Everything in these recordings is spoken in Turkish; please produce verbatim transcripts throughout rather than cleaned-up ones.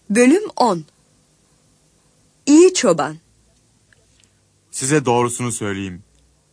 Bölüm on. İyi çoban. Size doğrusunu söyleyeyim.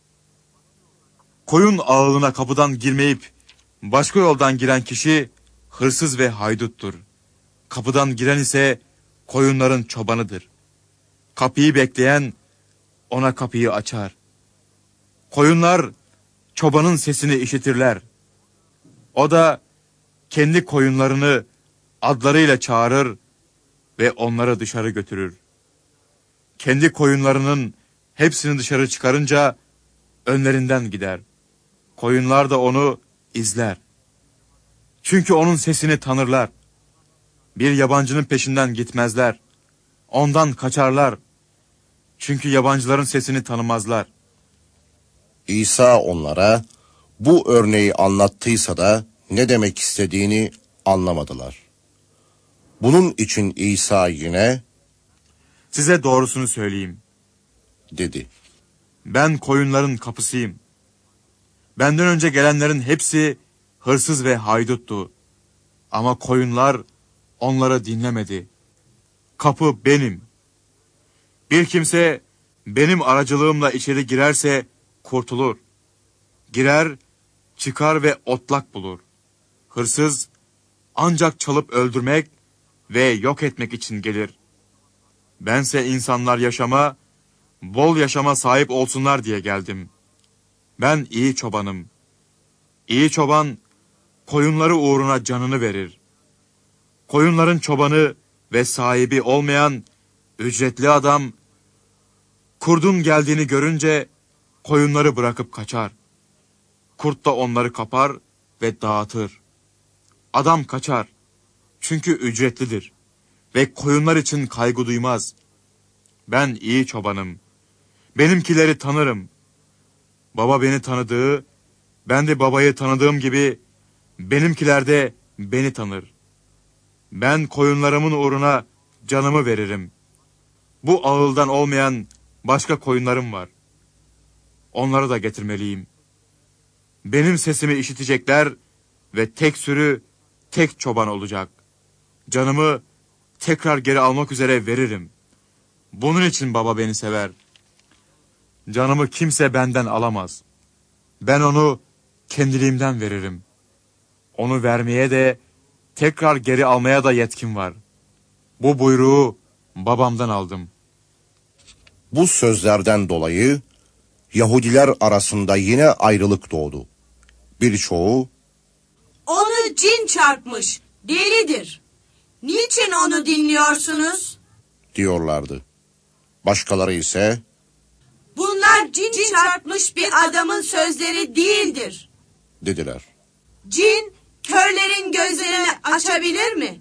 Koyun ağılına kapıdan girmeyip başka yoldan giren kişi hırsız ve hayduttur. Kapıdan giren ise koyunların çobanıdır. Kapıyı bekleyen ona kapıyı açar. Koyunlar çobanın sesini işitirler. O da kendi koyunlarını adlarıyla çağırır ve onları dışarı götürür. Kendi koyunlarının hepsini dışarı çıkarınca önlerinden gider. Koyunlar da onu izler. Çünkü onun sesini tanırlar. Bir yabancının peşinden gitmezler. Ondan kaçarlar. Çünkü yabancıların sesini tanımazlar. İsa onlara bu örneği anlattıysa da ne demek istediğini anlamadılar. Bunun için İsa yine, "Size doğrusunu söyleyeyim," dedi. "Ben koyunların kapısıyım. Benden önce gelenlerin hepsi hırsız ve hayduttu. Ama koyunlar onları dinlemedi. Kapı benim. Bir kimse benim aracılığımla içeri girerse kurtulur. Girer, çıkar ve otlak bulur. Hırsız ancak çalıp öldürmek ve yok etmek için gelir. Bense insanlar yaşama, bol yaşama sahip olsunlar diye geldim. Ben iyi çobanım. İyi çoban koyunları uğruna canını verir. Koyunların çobanı ve sahibi olmayan ücretli adam kurdun geldiğini görünce koyunları bırakıp kaçar. Kurt da onları kapar ve dağıtır. Adam kaçar çünkü ücretlidir ve koyunlar için kaygı duymaz. Ben iyi çobanım. Benimkileri tanırım. Baba beni tanıdığı, ben de babayı tanıdığım gibi benimkiler de beni tanır. Ben koyunlarımın uğruna canımı veririm. Bu ağıldan olmayan başka koyunlarım var. Onları da getirmeliyim. Benim sesimi işitecekler ve tek sürü, tek çoban olacak. Canımı tekrar geri almak üzere veririm. Bunun için baba beni sever. Canımı kimse benden alamaz. Ben onu kendiliğimden veririm. Onu vermeye de tekrar geri almaya da yetkim var. Bu buyruğu babamdan aldım." Bu sözlerden dolayı Yahudiler arasında yine ayrılık doğdu. Birçoğu, "Onu cin çarpmış, delidir. Niçin onu dinliyorsunuz?" diyorlardı. Başkaları ise, "Bunlar cin çarpmış bir adamın sözleri değildir," dediler. "Cin körlerin gözlerini açabilir mi?"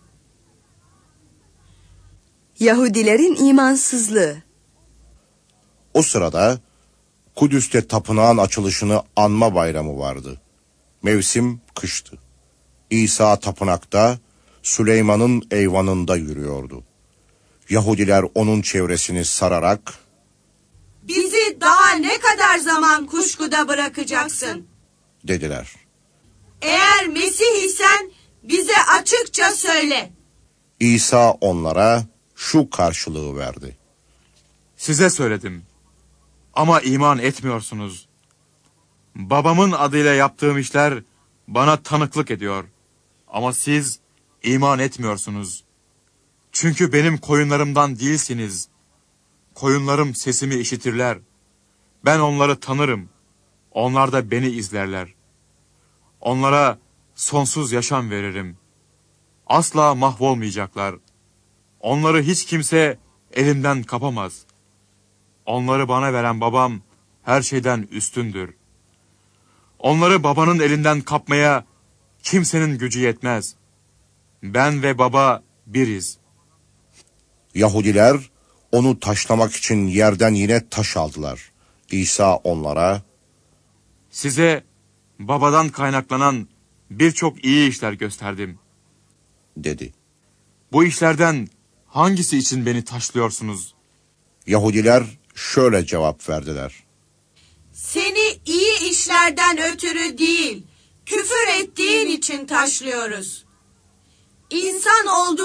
Yahudilerin imansızlığı. O sırada Kudüs'te tapınağın açılışını anma bayramı vardı. Mevsim kıştı. İsa tapınakta Süleyman'ın eyvanında yürüyordu. Yahudiler onun çevresini sararak, "Bizi daha ne kadar zaman kuşkuda bırakacaksın?" dediler. "Eğer Mesih isen bize açıkça söyle." İsa onlara şu karşılığı verdi: "Size söyledim. Ama iman etmiyorsunuz. Babamın adıyla yaptığım işler bana tanıklık ediyor. Ama siz iman etmiyorsunuz. Çünkü benim koyunlarımdan değilsiniz. Koyunlarım sesimi işitirler. Ben onları tanırım. Onlar da beni izlerler. Onlara sonsuz yaşam veririm. Asla mahvolmayacaklar. Onları hiç kimse elimden kapamaz. Onları bana veren babam her şeyden üstündür. Onları babanın elinden kapmaya kimsenin gücü yetmez. Ben ve baba biriz." Yahudiler onu taşlamak için yerden yine taş aldılar. İsa onlara, "Size babadan kaynaklanan birçok iyi işler gösterdim," dedi. "Bu işlerden hangisi için beni taşlıyorsunuz?" Yahudiler şöyle cevap verdiler: "Seni iyi işlerden ötürü değil, küfür ettiğin için taşlıyoruz. İnsan olduğun halde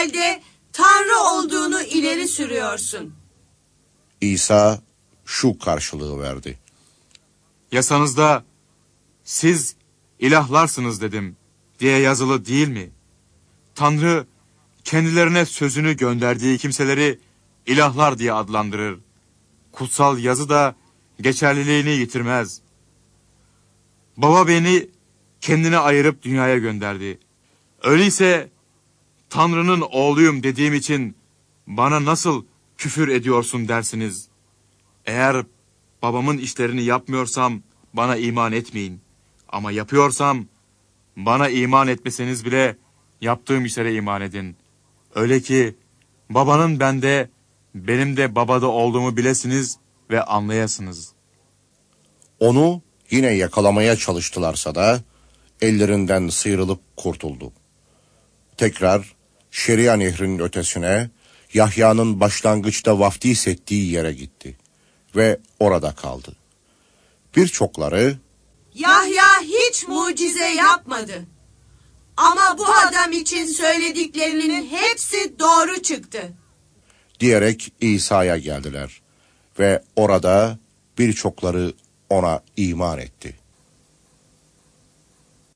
halde Tanrı olduğunu ileri sürüyorsun. İsa şu karşılığı verdi. Yasanızda siz ilahlarsınız dedim diye yazılı değil mi? Tanrı kendilerine sözünü gönderdiği kimseleri ilahlar diye adlandırır. Kutsal yazı da geçerliliğini yitirmez. Baba beni kendine ayırıp dünyaya gönderdi. Öyleyse Tanrı'nın oğluyum dediğim için bana nasıl küfür ediyorsun dersiniz. Eğer babamın işlerini yapmıyorsam bana iman etmeyin. Ama yapıyorsam bana iman etmeseniz bile yaptığım işlere iman edin. Öyle ki babanın bende, benim de babada olduğumu bilesiniz ve anlayasınız. Onu yine yakalamaya çalıştılarsa da ellerinden sıyrılıp kurtuldu. Tekrar Şeria Nehri'nin ötesine, Yahya'nın başlangıçta vaftiz ettiği yere gitti ve orada kaldı. Birçokları, Yahya hiç mucize yapmadı. Ama bu adam için söylediklerinin hepsi doğru çıktı diyerek İsa'ya geldiler ve orada birçokları ona iman etti.